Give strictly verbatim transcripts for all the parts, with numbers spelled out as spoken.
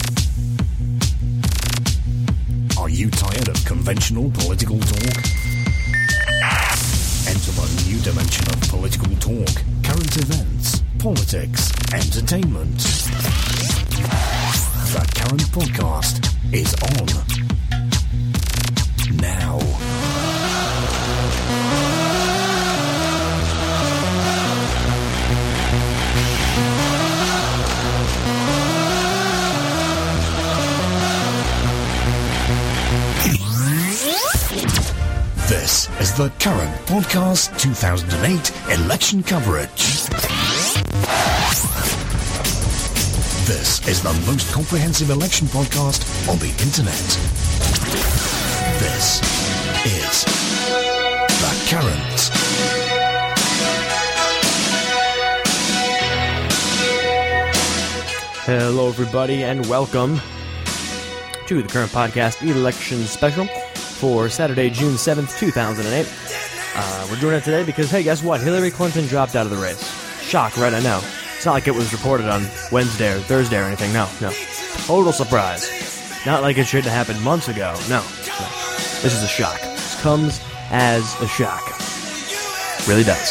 Are you tired of conventional political talk? Enter the new dimension of political talk, current events, politics, entertainment. The Current Podcast is on now. This is the Current Podcast two thousand eight election coverage. This is the most comprehensive election podcast on the internet. This is The Current. Hello, everybody, and welcome to the Current Podcast election special for Saturday, June seventh, two thousand eight. Uh, we're doing it today because, hey, guess what? Hillary Clinton dropped out of the race. Shock, right? I know. It's not like it was reported on Wednesday or Thursday or anything. No, no. Total surprise. Not like it should have happened months ago. No, no. This is a shock. This comes as a shock. Really does.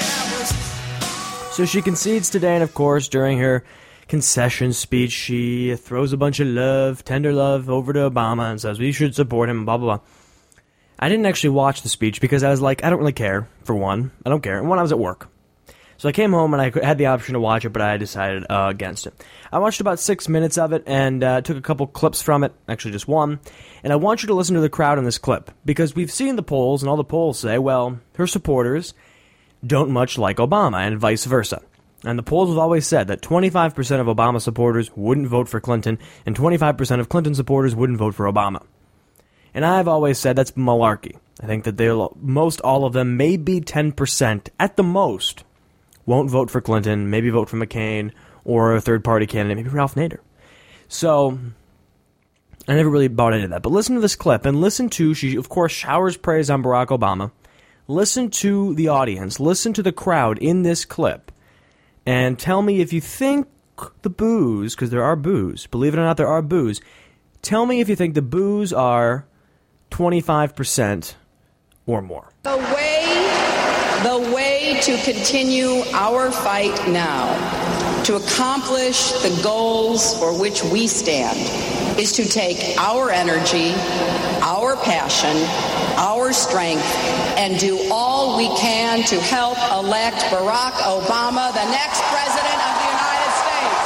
So she concedes today, and of course, during her concession speech, she throws a bunch of love, tender love, over to Obama and says we should support him, blah, blah, blah. I didn't actually watch the speech because I was like, I don't really care, for one. I don't care. And one, I was at work. So I came home and I had the option to watch it, but I decided uh, against it. I watched about six minutes of it and uh, took a couple clips from it, actually just one. And I want you to listen to the crowd in this clip because we've seen the polls, and all the polls say, well, her supporters don't much like Obama and vice versa. And the polls have always said that twenty-five percent of Obama supporters wouldn't vote for Clinton, and twenty-five percent of Clinton supporters wouldn't vote for Obama. And I've always said that's malarkey. I think that they'll, most all of them, maybe ten percent at the most, won't vote for Clinton, maybe vote for McCain, or a third-party candidate, maybe Ralph Nader. So, I never really bought into that. But listen to this clip, and listen to, she, of course, showers praise on Barack Obama. Listen to the audience, listen to the crowd in this clip, and tell me if you think the boos, because there are boos, believe it or not, there are boos, tell me if you think the boos are twenty-five percent or more. The way, the way to continue our fight now, to accomplish the goals for which we stand, is to take our energy, our passion, our strength, and do all we can to help elect Barack Obama, the next president of the United States.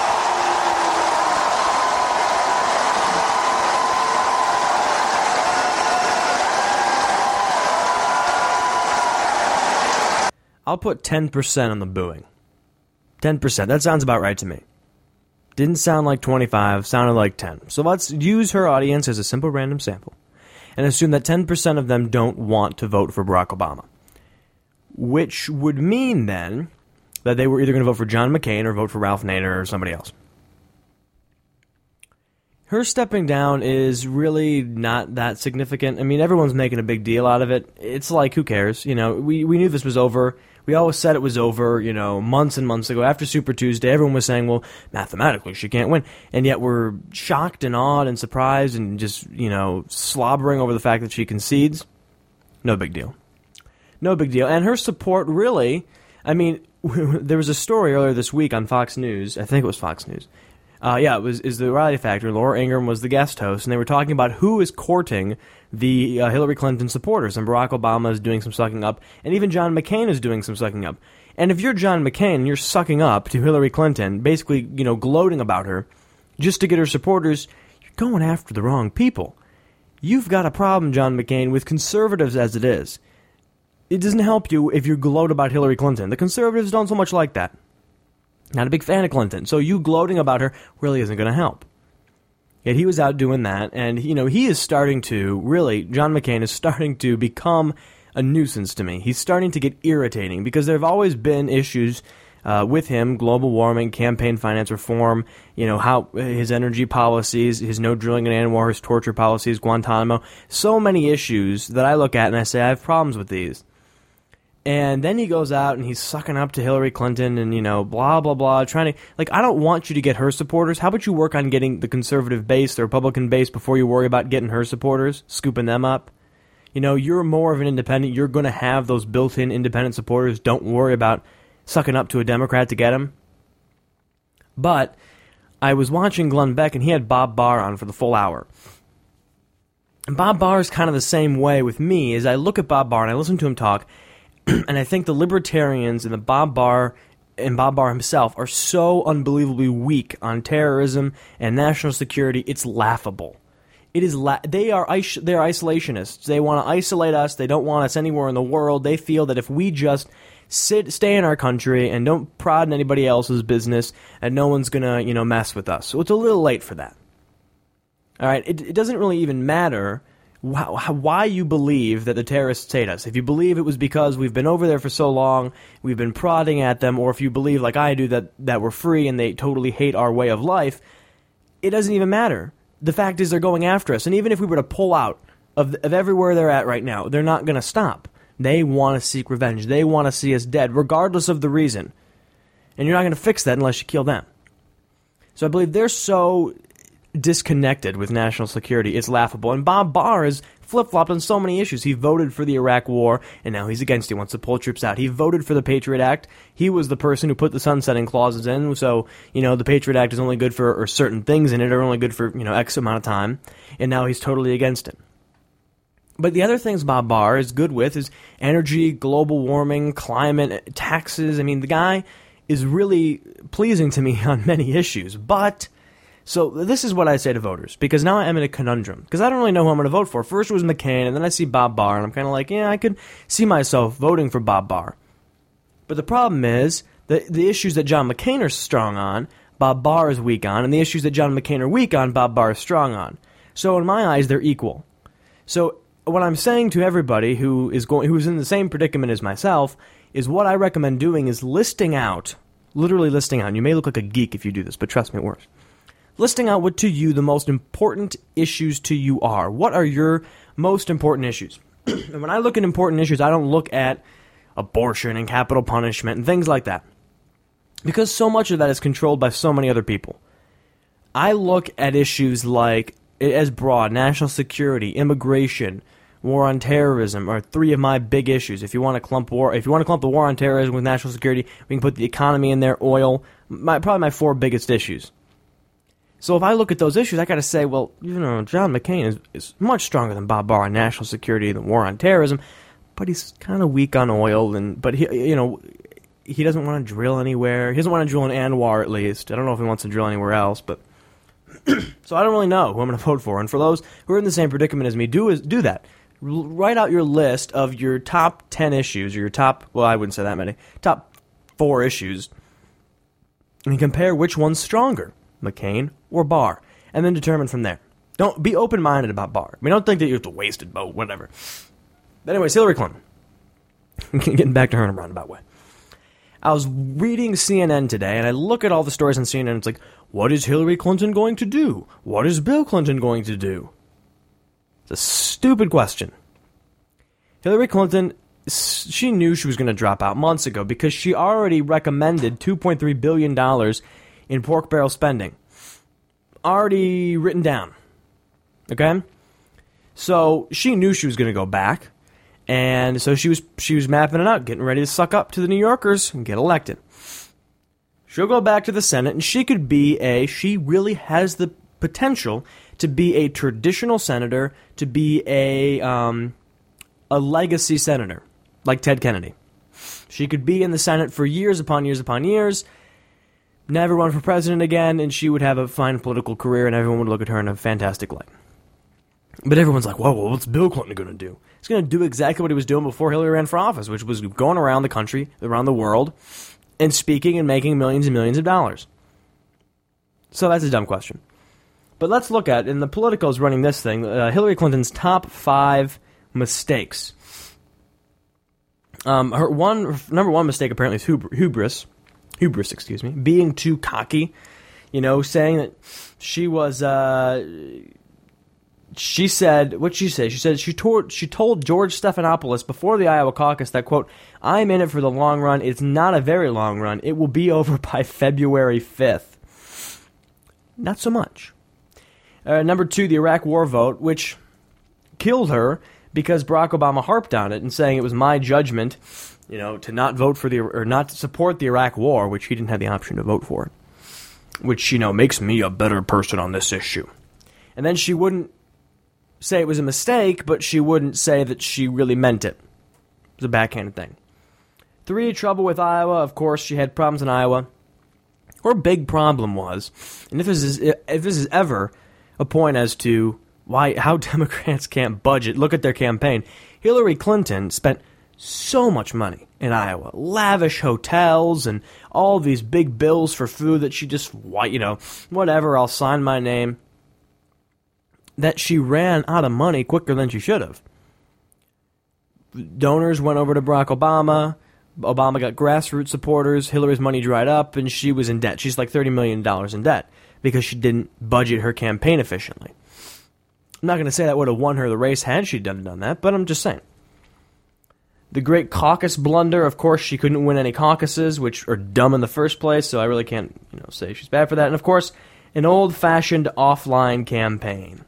I'll put ten percent on the booing. ten percent. That sounds about right to me. Didn't sound like twenty-five, sounded like ten. So let's use her audience as a simple random sample and assume that ten percent of them don't want to vote for Barack Obama. Which would mean, then, that they were either going to vote for John McCain or vote for Ralph Nader or somebody else. Her stepping down is really not that significant. I mean, everyone's making a big deal out of it. It's like, who cares? You know, we, we knew this was over. We always said it was over, you know, months and months ago. After Super Tuesday, everyone was saying, well, mathematically, she can't win. And yet we're shocked and awed and surprised and just, you know, slobbering over the fact that she concedes. No big deal. No big deal. And her support really, I mean, there was a story earlier this week on Fox News. I think it was Fox News. Uh, yeah, it was is the Variety Factor. Laura Ingraham was the guest host, and they were talking about who is courting the uh, Hillary Clinton supporters, and Barack Obama is doing some sucking up, and even John McCain is doing some sucking up. And if you're John McCain and you're sucking up to Hillary Clinton, basically, you know, gloating about her, just to get her supporters, you're going after the wrong people. You've got a problem, John McCain, with conservatives as it is. It doesn't help you if you gloat about Hillary Clinton. The conservatives don't so much like that. Not a big fan of Clinton, so you gloating about her really isn't going to help. Yet he was out doing that, and, you know, he is starting to, really, John McCain is starting to become a nuisance to me. He's starting to get irritating, because there have always been issues uh, with him, global warming, campaign finance reform, you know, how his energy policies, his no drilling in Anwar, his torture policies, Guantanamo, so many issues that I look at and I say, I have problems with these. And then he goes out and he's sucking up to Hillary Clinton and, you know, blah, blah, blah, trying to, like, I don't want you to get her supporters. How about you work on getting the conservative base, the Republican base, before you worry about getting her supporters, scooping them up? You know, you're more of an independent. You're going to have those built-in independent supporters. Don't worry about sucking up to a Democrat to get them. But I was watching Glenn Beck, and he had Bob Barr on for the full hour. And Bob Barr is kind of the same way with me, as I look at Bob Barr and I listen to him talk, and I think the libertarians and the Bob Barr and Bob Barr himself are so unbelievably weak on terrorism and national security, it's laughable. It is la- they are is- they're isolationists. They want to isolate us. They don't want us anywhere in the world. They feel that if we just sit, stay in our country and don't prod in anybody else's business, and no one's gonna, you know, mess with us. So it's a little late for that. All right, it, it doesn't really even matter wh- why you believe that the terrorists hate us. If you believe it was because we've been over there for so long, we've been prodding at them, or if you believe, like I do, that that we're free and they totally hate our way of life, it doesn't even matter. The fact is they're going after us, and even if we were to pull out of, of everywhere they're at right now, they're not going to stop. They want to seek revenge. They want to see us dead, regardless of the reason. And you're not going to fix that unless you kill them. So I believe they're so disconnected with national security, it's laughable. And Bob Barr has flip-flopped on so many issues. He voted for the Iraq War, and now he's against it. He wants to pull troops out. He voted for the Patriot Act. He was the person who put the sunsetting clauses in, so, you know, the Patriot Act is only good for, or certain things in it are only good for, you know, X amount of time, and now he's totally against it. But the other things Bob Barr is good with is energy, global warming, climate, taxes. I mean, the guy is really pleasing to me on many issues. But, so this is what I say to voters, because now I'm in a conundrum, because I don't really know who I'm going to vote for. First it was McCain, and then I see Bob Barr, and I'm kind of like, yeah, I could see myself voting for Bob Barr. But the problem is, the, the issues that John McCain is strong on, Bob Barr is weak on, and the issues that John McCain are weak on, Bob Barr is strong on. So in my eyes, they're equal. So what I'm saying to everybody who is going, who's in the same predicament as myself, is what I recommend doing is listing out, literally listing out, and you may look like a geek if you do this, but trust me, it works. Listing out what to you the most important issues to you are. What are your most important issues? And when I look at important issues, I don't look at abortion and capital punishment and things like that, because so much of that is controlled by so many other people. I look at issues like, as broad, national security, immigration, war on terrorism are three of my big issues. If you want to clump war, if you want to clump the war on terrorism with national security, we can put the economy in there, oil, my, probably my four biggest issues. So if I look at those issues, I got to say, well, you know, John McCain is, is much stronger than Bob Barr on national security and the war on terrorism, but he's kind of weak on oil, and but he, you know, he doesn't want to drill anywhere. He doesn't want to drill in Anwar, at least. I don't know if he wants to drill anywhere else, but so I don't really know who I'm going to vote for. And for those who are in the same predicament as me, do is do that. Write out your list of your top ten issues, or your top, well, I wouldn't say that many, top four issues, and compare which one's stronger, McCain or Barr, and then determine from there. Don't be open-minded about Barr. I mean, don't think that you have to waste it, vote, whatever. But anyways, Hillary Clinton. Getting back to her in a roundabout way. I was reading C N N today, and I look at all the stories on C N N, and it's like, what is Hillary Clinton going to do? What is Bill Clinton going to do? It's a stupid question. Hillary Clinton, she knew she was going to drop out months ago because she already recommended two point three billion dollars in pork barrel spending. Already written down. Okay? So she knew she was going to go back. And so she was she was mapping it out, getting ready to suck up to the New Yorkers and get elected. She'll go back to the Senate, and she could be a, she really has the potential to be a traditional senator, to be a um, a legacy senator, like Ted Kennedy. She could be in the Senate for years upon years upon years, never run for president again, and she would have a fine political career, and everyone would look at her in a fantastic light. But everyone's like, whoa, whoa, what's Bill Clinton going to do? He's going to do exactly what he was doing before Hillary ran for office, which was going around the country, around the world, and speaking and making millions and millions of dollars. So that's a dumb question. But let's look at, and the Politico is running this thing, uh, Hillary Clinton's top five mistakes. Um, her one her number one mistake apparently is hub- hubris, hubris, excuse me, being too cocky. You know, saying that she was uh, she said, what'd she say? She said she told, she told George Stephanopoulos before the Iowa caucus that, quote, I'm in it for the long run. It's not a very long run. It will be over by February fifth. Not so much. Uh, number two, the Iraq War vote, which killed her because Barack Obama harped on it and saying it was my judgment, you know, to not vote for the, or not to support the Iraq War, which he didn't have the option to vote for, which, you know, makes me a better person on this issue. And then she wouldn't say it was a mistake, but she wouldn't say that she really meant it. It was a backhanded thing. Three, trouble with Iowa. Of course, she had problems in Iowa. Her big problem was, and if this is if this is ever a point as to why how Democrats can't budget, look at their campaign. Hillary Clinton spent so much money in Iowa, lavish hotels and all these big bills for food that she just, you know, whatever, I'll sign my name. That she ran out of money quicker than she should have. Donors went over to Barack Obama. Obama got grassroots supporters. Hillary's money dried up, and she was in debt. She's like thirty million dollars in debt because she didn't budget her campaign efficiently. I'm not going to say that would have won her the race had she done done that, but I'm just saying. The great caucus blunder, of course, she couldn't win any caucuses, which are dumb in the first place, so I really can't, you know, say she's bad for that. And of course, an old-fashioned offline campaign.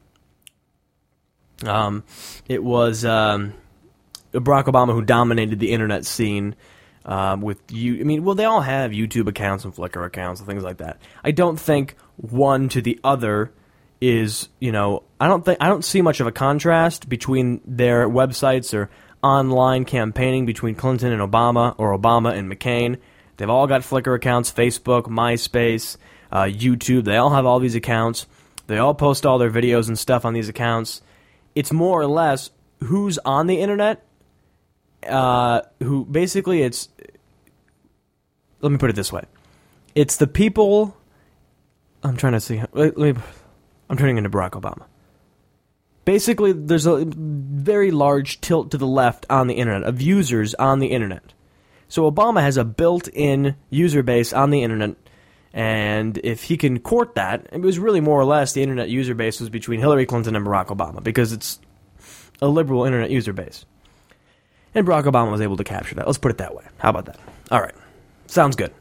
Um, it was um, Barack Obama who dominated the internet scene um, with you. I mean, well, they all have YouTube accounts and Flickr accounts and things like that. I don't think one to the other is, you know, I don't think I don't see much of a contrast between their websites or online campaigning between Clinton and Obama or Obama and McCain. They've all got Flickr accounts, Facebook, MySpace, uh, YouTube. They all have all these accounts. They all post all their videos and stuff on these accounts. It's more or less who's on the internet, uh, who basically it's, let me put it this way. It's the people, I'm trying to see, let me, I'm turning into Barack Obama. Basically, there's a very large tilt to the left on the internet, of users on the internet. So Obama has a built-in user base on the internet, and if he can court that, it was really more or less the internet user base was between Hillary Clinton and Barack Obama, because it's a liberal internet user base. And Barack Obama was able to capture that. Let's put it that way. How about that? All right. Sounds good.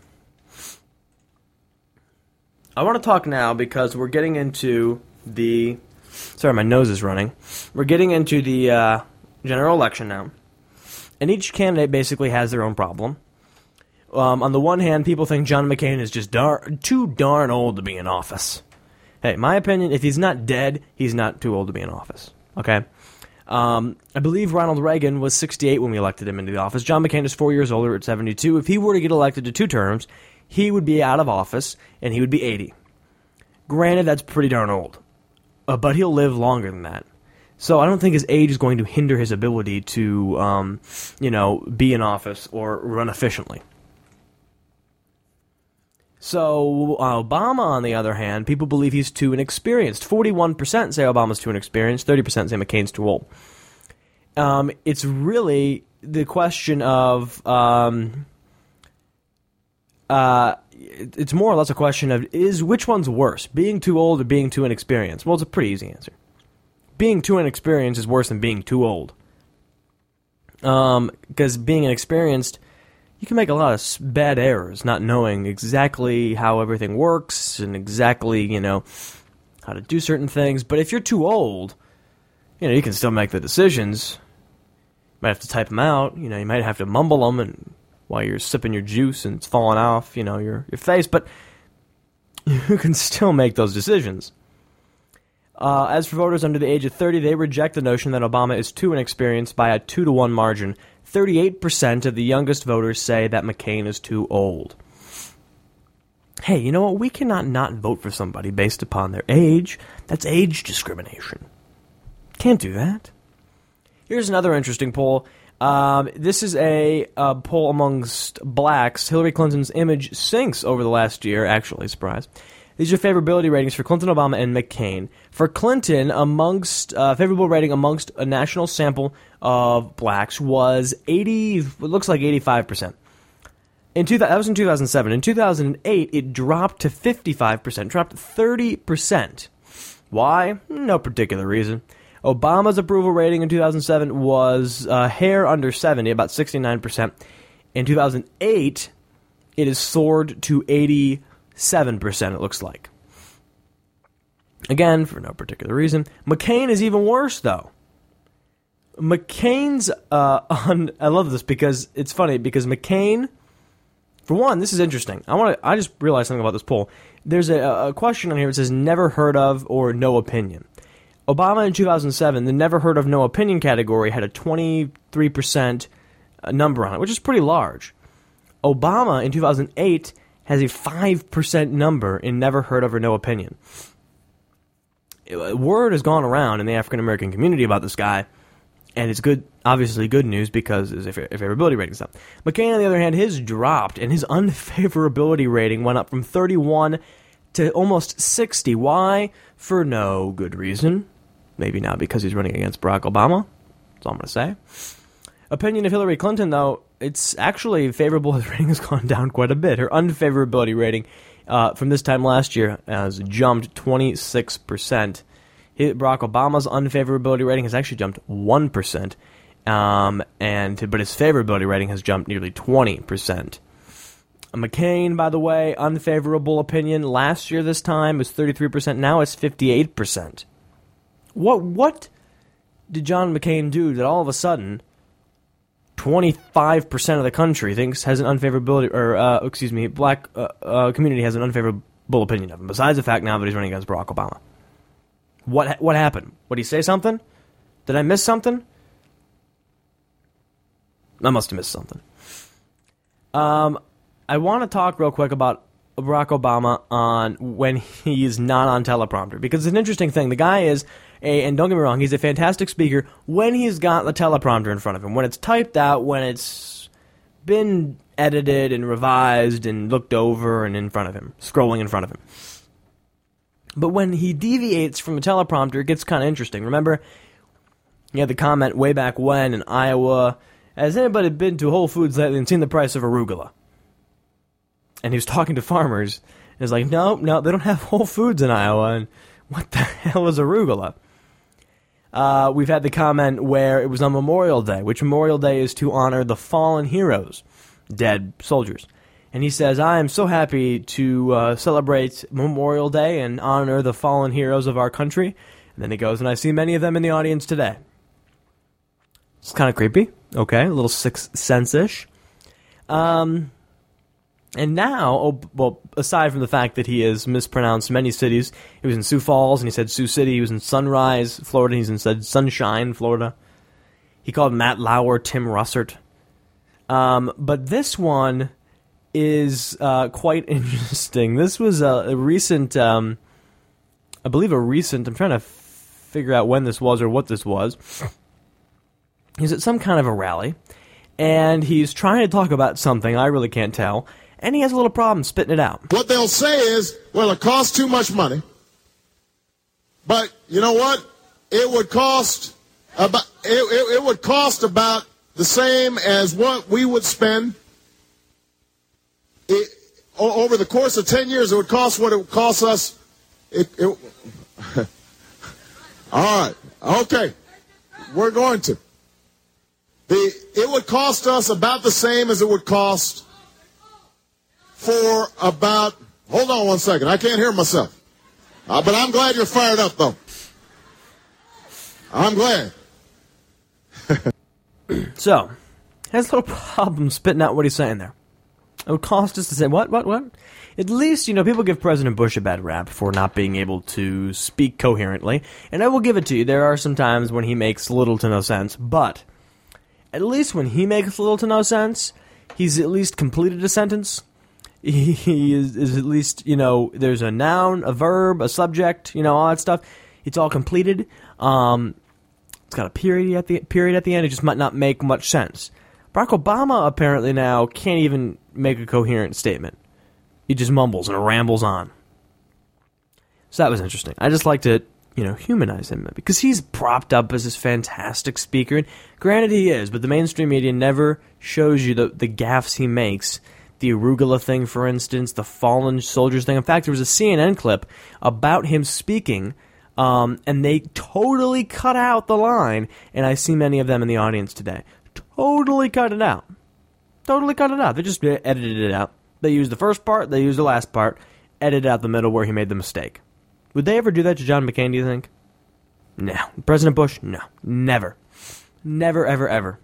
I want to talk now because we're getting into the... Sorry, my nose is running. We're getting into the uh, general election now. And each candidate basically has their own problem. Um, on the one hand, people think John McCain is just dar- too darn old to be in office. Hey, my opinion, if he's not dead, he's not too old to be in office. Okay? Um, I believe Ronald Reagan was sixty-eight when we elected him into the office. John McCain is four years older at seventy-two. If he were to get elected to two terms, he would be out of office, and he would be eighty. Granted, that's pretty darn old. Uh, but he'll live longer than that. So I don't think his age is going to hinder his ability to, um, you know, be in office or run efficiently. So uh, Obama, on the other hand, people believe he's too inexperienced. forty-one percent say Obama's too inexperienced. thirty percent say McCain's too old. Um, it's really the question of... Um, uh, it's more or less a question of, is which one's worse, being too old or being too inexperienced? Well, it's a pretty easy answer. Being too inexperienced is worse than being too old. Um, because being inexperienced, you can make a lot of bad errors, not knowing exactly how everything works and exactly, you know, how to do certain things. But if you're too old, you know, you can still make the decisions. You might have to type them out. You know, you might have to mumble them and while you're sipping your juice and it's falling off, you know, your your face, but you can still make those decisions. Uh, as for voters under the age of thirty, they reject the notion that Obama is too inexperienced by a two to one margin. thirty-eight percent of the youngest voters say that McCain is too old. Hey, you know what? We cannot not vote for somebody based upon their age. That's age discrimination. Can't do that. Here's another interesting poll. Um, this is a, a poll amongst blacks. Hillary Clinton's image sinks over the last year, actually, surprise. These are favorability ratings for Clinton, Obama, and McCain. For Clinton, amongst uh, favorable rating amongst a national sample of blacks was eighty, it looks like eighty-five percent. In two, that was in two thousand seven. In two thousand eight, it dropped to fifty-five percent, dropped thirty percent Why? No particular reason. Obama's approval rating in two thousand seven was a hair under seventy, about sixty-nine percent. In two thousand eight, it has soared to eighty-seven percent, it looks like. Again, for no particular reason. McCain is even worse, though. McCain's, uh, on, I love this because it's funny, because McCain, for one, this is interesting. I want to, I just realized something about this poll. There's a, a question on here that says never heard of or no opinion. Obama in two thousand seven, the never heard of no opinion category had a twenty-three percent number on it, which is pretty large. Obama in two thousand eight has a five percent number in never heard of or no opinion. Word has gone around in the African American community about this guy, and it's good, obviously good news because his favorability rating is up. McCain, on the other hand, his dropped, and his unfavorability rating went up from thirty-one to almost sixty. Why? For no good reason. Maybe not because he's running against Barack Obama. That's all I'm going to say. Opinion of Hillary Clinton, though, it's actually favorable. His rating has gone down quite a bit. Her unfavorability rating uh, from this time last year has jumped twenty-six percent. Barack Obama's unfavorability rating has actually jumped one percent, um, and but his favorability rating has jumped nearly twenty percent. McCain, by the way, unfavorable opinion last year this time was thirty-three percent. Now it's fifty-eight percent. What what did John McCain do that all of a sudden twenty-five percent of the country thinks has an unfavorability, or uh, excuse me, black uh, uh, community has an unfavorable opinion of him, besides the fact now that he's running against Barack Obama? What what happened? What, did he say something? Did I miss something? I must have missed something. Um, I want to talk real quick about Barack Obama on when he's not on teleprompter, because it's an interesting thing. The guy is a, and don't get me wrong, he's a fantastic speaker when he's got the teleprompter in front of him. When it's typed out, when it's been edited and revised and looked over and in front of him, scrolling in front of him. But when he deviates from the teleprompter, it gets kind of interesting. Remember, he had the comment way back when in Iowa, has anybody been to Whole Foods lately and seen the price of arugula? And he was talking to farmers, and he's like, no, no, they don't have Whole Foods in Iowa, and what the hell is arugula? Uh, we've had the comment where it was on Memorial Day, which Memorial Day is to honor the fallen heroes, dead soldiers. And he says, I am so happy to uh, celebrate Memorial Day and honor the fallen heroes of our country. And then he goes, and I see many of them in the audience today. It's kind of creepy. Okay, a little Sixth Sense-ish. Um, and now, oh, well, aside from the fact that he has mispronounced many cities, he was in Sioux Falls, and he said Sioux City. He was in Sunrise, Florida, and he said Sunshine, Florida. He called Matt Lauer Tim Russert. Um, but this one is uh, quite interesting. This was a, a recent, um, I believe a recent, I'm trying to f- figure out when this was or what this was. He's at some kind of a rally, and he's trying to talk about something, I really can't tell, and he has a little problem spitting it out. What they'll say is, well, it costs too much money, but you know what? It would cost about, it, it, it would cost about the same as what we would spend. It, over the course of ten years, it would cost what it would cost us. It, it, all right, okay, we're going to. The, it would cost us about the same as it would cost for about, hold on one second, I can't hear myself. Uh, but I'm glad you're fired up, though. I'm glad. So, has a little problem spitting out what he's saying there. It would cost us to say, what, what, what? At least, you know, people give President Bush a bad rap for not being able to speak coherently. And I will give it to you, there are some times when he makes little to no sense. But, at least when he makes little to no sense, he's at least completed a sentence. He, he is, is at least, you know, there's a noun, a verb, a subject, you know, all that stuff. It's all completed. Um, it's got a period at the period at the end. It just might not make much sense. Barack Obama apparently now can't even make a coherent statement. He just mumbles and rambles on. So that was interesting. I just like to, you know, humanize him because he's propped up as this fantastic speaker. And granted, he is, but the mainstream media never shows you the, the gaffes he makes. The arugula thing, for instance, the fallen soldiers thing. In fact, there was a C N N clip about him speaking Um, and they totally cut out the line, and I see many of them in the audience today. Totally cut it out. Totally cut it out. They just edited it out. They used the first part, they used the last part, edited out the middle where he made the mistake. Would they ever do that to John McCain, do you think? No. President Bush? No. Never. Never, ever, ever.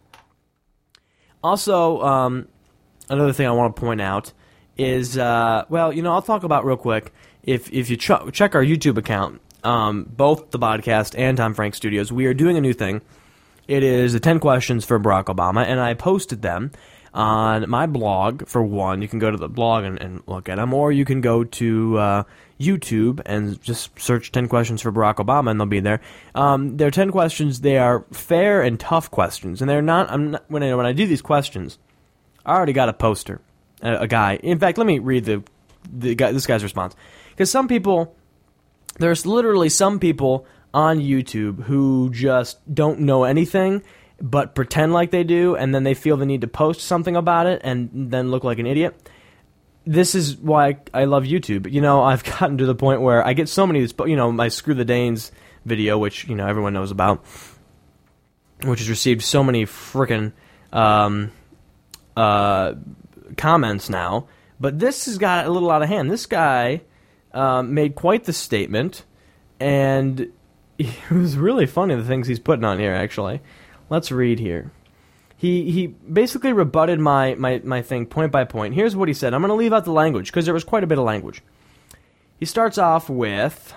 Also, um, another thing I want to point out is, uh, well, you know, I'll talk about real quick. If if you ch- check our YouTube account, um, both the podcast and Tom Frank Studios, we are doing a new thing. It is the ten questions for Barack Obama, and I posted them on my blog. For one, you can go to the blog and, and look at them, or you can go to uh, YouTube and just search ten questions for Barack Obama, and they'll be there. Um, they're ten questions. They are fair and tough questions, and they're not. I'm not when I when I do these questions, I already got a poster, a, a guy. In fact, let me read the the guy, this guy's response, because some people, there's literally some people on YouTube who just don't know anything but pretend like they do, and then they feel the need to post something about it and then look like an idiot. This is why I love YouTube. You know, I've gotten to the point where I get so many, you know, my Screw the Danes video, which, you know, everyone knows about, which has received so many frickin' um, uh, comments now. But this has got a little out of hand. This guy um, made quite the statement, and it was really funny, the things he's putting on here, actually. Let's read here. He he basically rebutted my, my, my thing point by point. Here's what he said. I'm going to leave out the language, because there was quite a bit of language. He starts off with,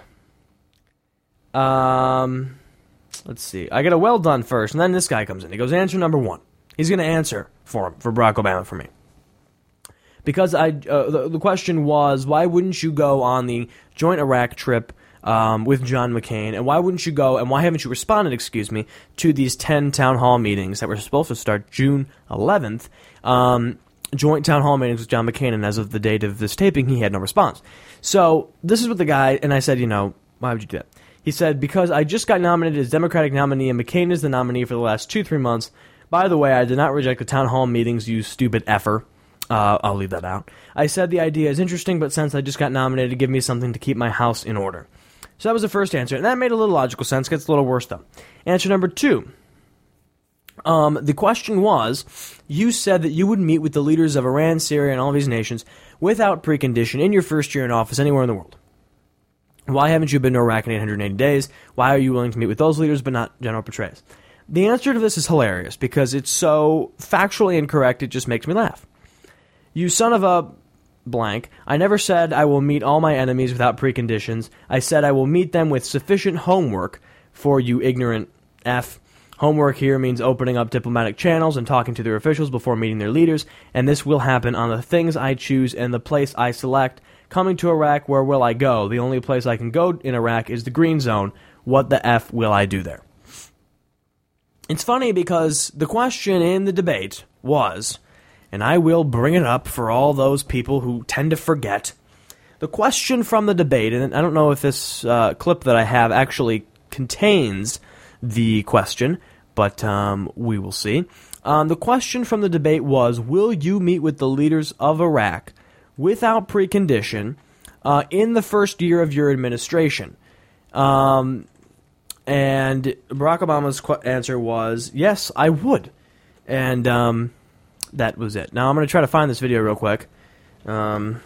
um, let's see. I get a well done first, and then this guy comes in. He goes, answer number one. He's going to answer for him, for Barack Obama, for me. Because I uh, the, the question was, why wouldn't you go on the joint Iraq trip um, with John McCain, and why wouldn't you go, and why haven't you responded, excuse me, to these ten town hall meetings that were supposed to start June eleventh, um, joint town hall meetings with John McCain, and as of the date of this taping, he had no response. So this is what the guy, and I said, you know, why would you do that? He said, because I just got nominated as Democratic nominee, and McCain is the nominee for the last two, three months. By the way, I did not reject the town hall meetings, you stupid effer. Uh, I'll leave that out. I said the idea is interesting, but since I just got nominated, give me something to keep my house in order. So that was the first answer, and that made a little logical sense. Gets a little worse, though. Answer number two. Um, the question was, you said that you would meet with the leaders of Iran, Syria, and all these nations without precondition in your first year in office anywhere in the world. Why haven't you been to Iraq in eight hundred eighty days? Why are you willing to meet with those leaders but not General Petraeus? The answer to this is hilarious because it's so factually incorrect it just makes me laugh. You son of a blank. I never said I will meet all my enemies without preconditions. I said I will meet them with sufficient homework for you ignorant F. Homework here means opening up diplomatic channels and talking to their officials before meeting their leaders, and this will happen on the things I choose and the place I select. Coming to Iraq, where will I go? The only place I can go in Iraq is the green zone. What the F will I do there? It's funny because the question in the debate was, and I will bring it up for all those people who tend to forget, the question from the debate, and I don't know if this uh, clip that I have actually contains the question, but um, we will see. Um, the question from the debate was, will you meet with the leaders of Iraq without precondition uh, in the first year of your administration? Um, and Barack Obama's qu- answer was, yes, I would. And um, that was it. Now I'm going to try to find this video real quick. Um...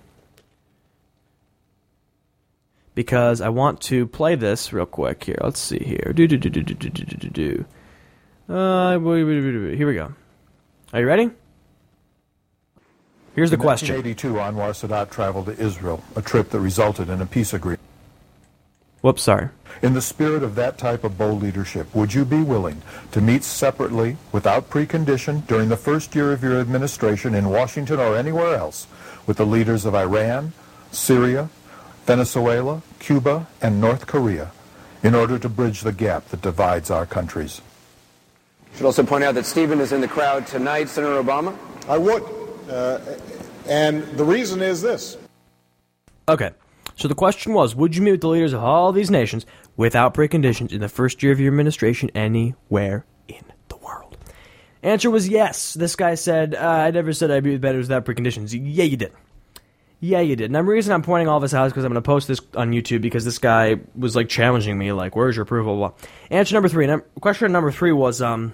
Because I want to play this real quick here. Let's see here. Do do do do do do do do do. Uh, here we go. Are you ready? Here's the question. In nineteen eighty-two, Anwar Sadat traveled to Israel, a trip that resulted in a peace agreement. Whoops, sorry. In the spirit of that type of bold leadership, would you be willing to meet separately, without precondition, during the first year of your administration in Washington or anywhere else, with the leaders of Iran, Syria, Venezuela, Cuba, and North Korea, in order to bridge the gap that divides our countries? I should also point out that Stephen is in the crowd tonight. Senator Obama? I would. Uh, and the reason is this. Okay. So the question was, would you meet with the leaders of all these nations without preconditions in the first year of your administration anywhere in the world? Answer was yes. This guy said, uh, I never said I'd meet with leaders without preconditions. Yeah, you did. Yeah, you did. And the reason I'm pointing all this out is because I'm going to post this on YouTube because this guy was like challenging me, like, where's your proof? Blah, blah, blah. Answer number three. Num- question number three was, um,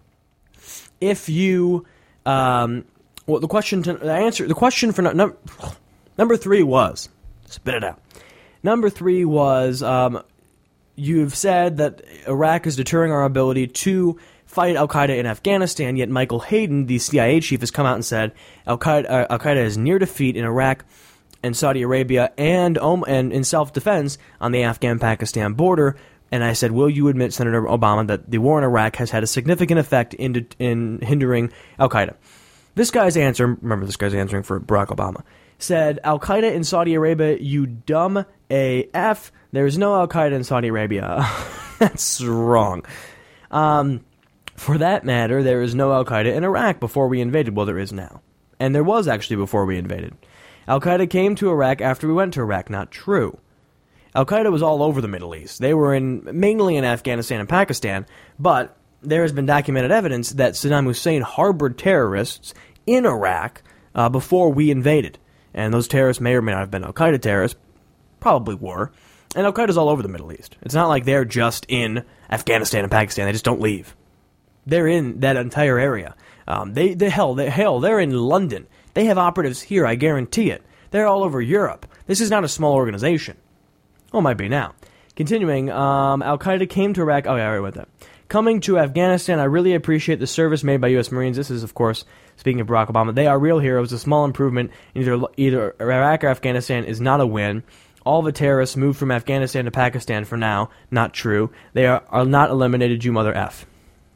if you, um, well, the question to the answer, the question for no, num- number three was, spit it out. Number three was, um, you've said that Iraq is deterring our ability to fight Al-Qaeda in Afghanistan, yet Michael Hayden, the C I A chief, has come out and said Al-Qaeda, uh, Al-Qaeda is near defeat in Iraq and Saudi Arabia and, um, and in self-defense on the Afghan-Pakistan border. And I said, will you admit, Senator Obama, that the war in Iraq has had a significant effect in, in hindering Al-Qaeda? This guy's answer, remember this guy's answering for Barack Obama, said, Al-Qaeda in Saudi Arabia, you dumb A F. There is no Al-Qaeda in Saudi Arabia. That's wrong. Um... For that matter, there is no Al-Qaeda in Iraq before we invaded. Well, there is now. And there was actually before we invaded. Al-Qaeda came to Iraq after we went to Iraq. Not true. Al-Qaeda was all over the Middle East. They were in mainly in Afghanistan and Pakistan, but there has been documented evidence that Saddam Hussein harbored terrorists in Iraq uh, before we invaded. And those terrorists may or may not have been Al-Qaeda terrorists. Probably were. And Al-Qaeda's all over the Middle East. It's not like they're just in Afghanistan and Pakistan. They just don't leave. They're in that entire area. Um, they, they hell, they, hell, they're in London. They have operatives here, I guarantee it. They're all over Europe. This is not a small organization. Well, it might be now. Continuing, um, Al-Qaeda came to Iraq. Oh, yeah, I already went there. Coming to Afghanistan, I really appreciate the service made by U S Marines. This is, of course, speaking of Barack Obama. They are real heroes. A small improvement in either, either Iraq or Afghanistan is not a win. All the terrorists moved from Afghanistan to Pakistan for now. Not true. They are, are not eliminated, you mother F.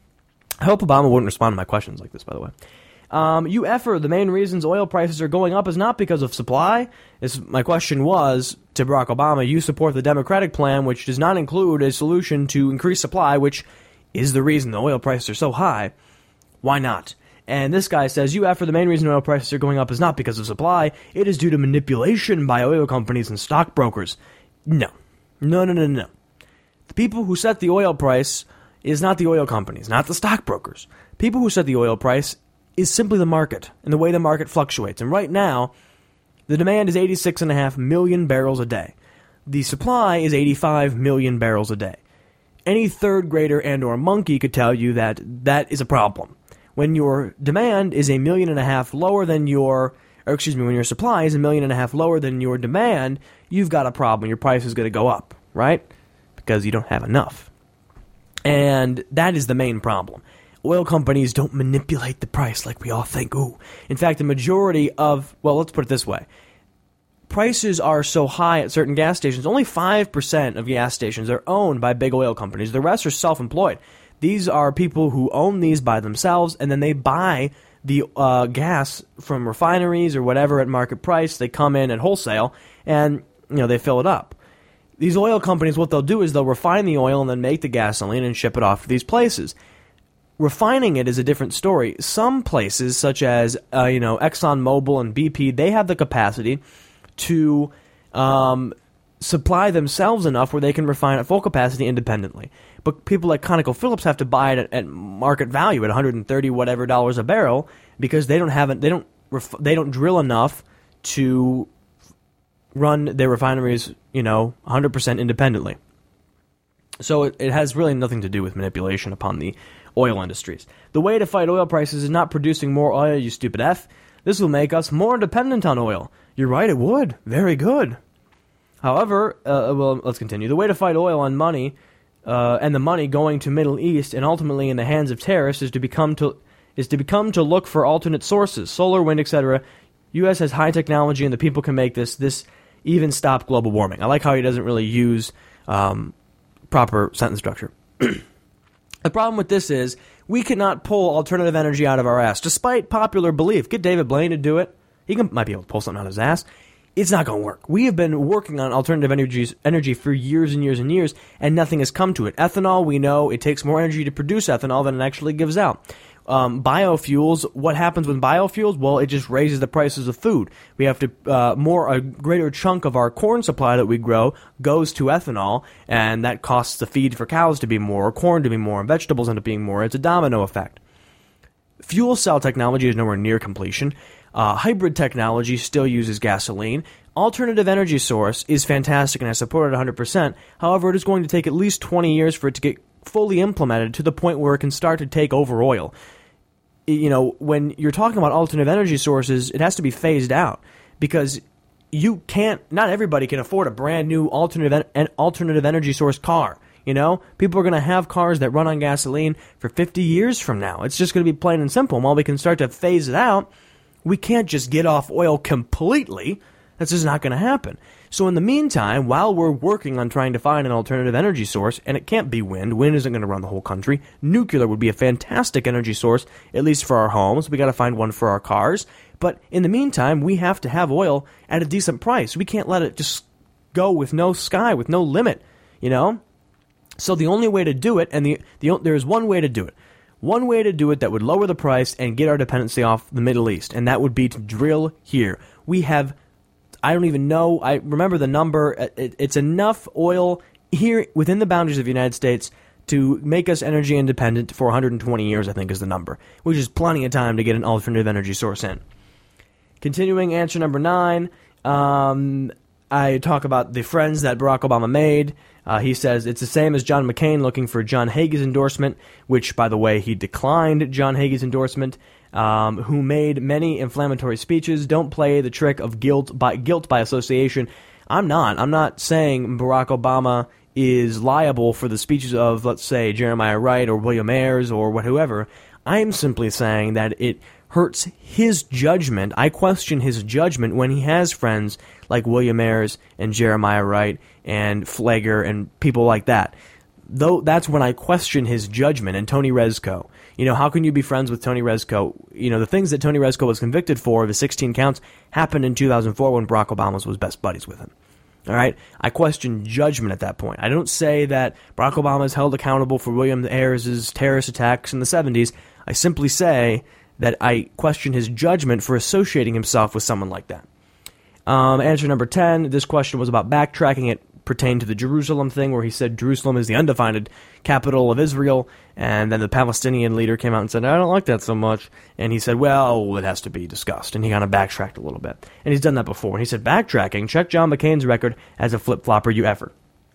I hope Obama wouldn't respond to my questions like this, by the way. Um, you effer, the main reasons oil prices are going up is not because of supply. This, my question was to Barack Obama, you support the Democratic plan, which does not include a solution to increase supply, which is the reason the oil prices are so high. Why not? And this guy says, you effer, the main reason oil prices are going up is not because of supply. It is due to manipulation by oil companies and stockbrokers. No. No, no, no, no. The people who set the oil price is not the oil companies, not the stockbrokers. People who set the oil price is simply the market and the way the market fluctuates. And right now, the demand is eighty-six point five million barrels a day. The supply is eighty-five million barrels a day. Any third grader and or monkey could tell you that that is a problem. When your demand is a million and a half lower than your, or excuse me, when your supply is a million and a half lower than your demand, you've got a problem. Your price is going to go up, right? Because you don't have enough. And that is the main problem. Oil companies don't manipulate the price like we all think. Ooh. In fact, the majority of, well, let's put it this way. Prices are so high at certain gas stations. Only five percent of gas stations are owned by big oil companies. The rest are self-employed. These are people who own these by themselves, and then they buy the uh, gas from refineries or whatever at market price. They come in at wholesale, and you know they fill it up. These oil companies, what they'll do is they'll refine the oil and then make the gasoline and ship it off to these places. Refining it is a different story. Some places, such as uh, you know ExxonMobil and B P, they have the capacity to um, supply themselves enough where they can refine at full capacity independently. But people like ConocoPhillips have to buy it at, at market value at one hundred thirty whatever dollars a barrel because they don't have it. They don't. Ref, they don't drill enough to run their refineries, you know, one hundred percent independently. So it, it has really nothing to do with manipulation upon the oil industries. The way to fight oil prices is not producing more oil, you stupid F. This will make us more dependent on oil. You're right, it would. Very good. However, uh, well, let's continue. The way to fight oil on money, uh, and the money going to Middle East and ultimately in the hands of terrorists is to become to is to become to look for alternate sources, solar, wind, et cetera. U S has high technology and the people can make this. This even stop global warming. I like how he doesn't really use um, proper sentence structure. The problem with this is we cannot pull alternative energy out of our ass, despite popular belief. Get David Blaine to do it. He can, might be able to pull something out of his ass. It's not going to work. We have been working on alternative energies, energy for years and years and years, and nothing has come to it. Ethanol, we know it takes more energy to produce ethanol than it actually gives out. Um, biofuels, what happens with biofuels? Well, it just raises the prices of food. We have to, uh, more, a greater chunk of our corn supply that we grow goes to ethanol, and that costs the feed for cows to be more, corn to be more, and vegetables end up being more. It's a domino effect. Fuel cell technology is nowhere near completion. Uh, hybrid technology still uses gasoline. Alternative energy source is fantastic, and I support it one hundred percent. However, it is going to take at least twenty years for it to get fully implemented to the point where it can start to take over oil. You know, when you're talking about alternative energy sources, it has to be phased out because you can't, not everybody can afford a brand new alternative en- alternative energy source car. You know, people are going to have cars that run on gasoline for fifty years from now. It's just going to be plain and simple. And while we can start to phase it out, we can't just get off oil completely. That's just not going to happen. So in the meantime, while we're working on trying to find an alternative energy source, and it can't be wind, wind isn't going to run the whole country, nuclear would be a fantastic energy source, at least for our homes. We got to find one for our cars. But in the meantime, we have to have oil at a decent price. We can't let it just go with no sky, with no limit, you know? So the only way to do it, and the, the there is one way to do it, one way to do it that would lower the price and get our dependency off the Middle East, and that would be to drill here. We have, I don't even know, I remember the number, it, it's enough oil here within the boundaries of the United States to make us energy independent for one hundred twenty years, I think is the number, which is plenty of time to get an alternative energy source in. Continuing, answer number nine, um, I talk about the friends that Barack Obama made. Uh, he says it's the same as John McCain looking for John Hagee's endorsement, which, by the way, he declined John Hagee's endorsement, um, who made many inflammatory speeches. Don't play the trick of guilt by guilt by association. I'm not. I'm not saying Barack Obama is liable for the speeches of, let's say, Jeremiah Wright or William Ayers or whoever. I am simply saying that it hurts his judgment. I question his judgment when he has friends like William Ayers and Jeremiah Wright and Flagger and people like that. Though that's when I question his judgment. And Tony Rezko. You know, how can you be friends with Tony Rezko? You know, the things that Tony Rezko was convicted for, the sixteen counts, happened in two thousand four when Barack Obama was best buddies with him. All right? I question judgment at that point. I don't say that Barack Obama is held accountable for William Ayers' terrorist attacks in the seventies. I simply say that I question his judgment for associating himself with someone like that. Um, answer number ten, this question was about backtracking. It pertained to the Jerusalem thing where he said Jerusalem is the undefined capital of Israel, and then the Palestinian leader came out and said, I don't like that so much, and he said, well, it has to be discussed, and he kind of backtracked a little bit. And he's done that before, and he said, backtracking, check John McCain's record as a flip-flopper, you effort.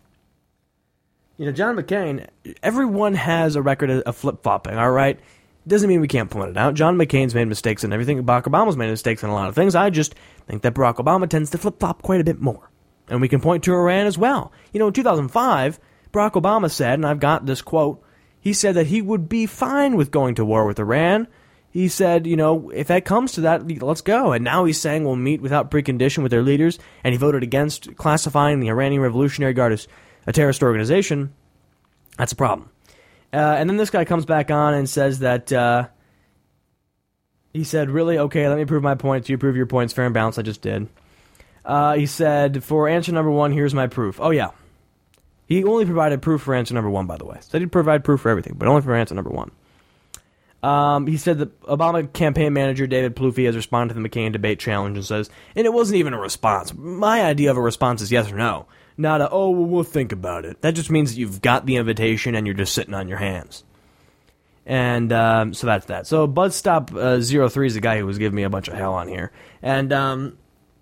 You know, John McCain, everyone has a record of flip-flopping, all right? Doesn't mean we can't point it out. John McCain's made mistakes in everything. Barack Obama's made mistakes in a lot of things. I just think that Barack Obama tends to flip-flop quite a bit more. And we can point to Iran as well. You know, in two thousand five, Barack Obama said, and I've got this quote, he said that he would be fine with going to war with Iran. He said, you know, if that comes to that, let's go. And now he's saying we'll meet without precondition with their leaders, and he voted against classifying the Iranian Revolutionary Guard as a terrorist organization. That's a problem. Uh, and then this guy comes back on and says that, uh, he said, really? Okay, let me prove my points. You prove your points. Fair and balanced. I just did. Uh, he said, for answer number one, here's my proof. Oh, yeah. He only provided proof for answer number one, by the way. So he'd provide proof for everything, but only for answer number one. Um, he said that Obama campaign manager David Plouffe has responded to the McCain debate challenge and says, and it wasn't even a response. My idea of a response is yes or no. Not a, oh, well, we'll think about it. That just means that you've got the invitation and you're just sitting on your hands. And um, so that's that. So Buzzstop uh, zero three is the guy who was giving me a bunch of hell on here. And, um,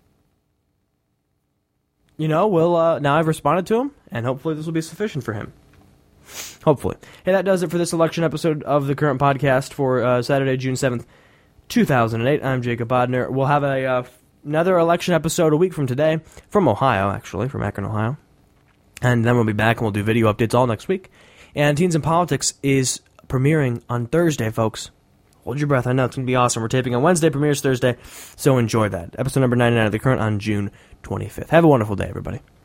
you know, we'll, uh, now I've responded to him, and hopefully this will be sufficient for him. Hopefully. Hey, that does it for this election episode of the current podcast for uh, Saturday, June seventh, two thousand eight. I'm Jacob Bodner. We'll have a uh, another election episode a week from today, from Ohio, actually, from Akron, Ohio. And then we'll be back and we'll do video updates all next week. And Teens in Politics is premiering on Thursday, folks. Hold your breath. I know it's going to be awesome. We're taping on Wednesday, premieres Thursday, so enjoy that. Episode number ninety-nine of The Current on June twenty-fifth. Have a wonderful day, everybody.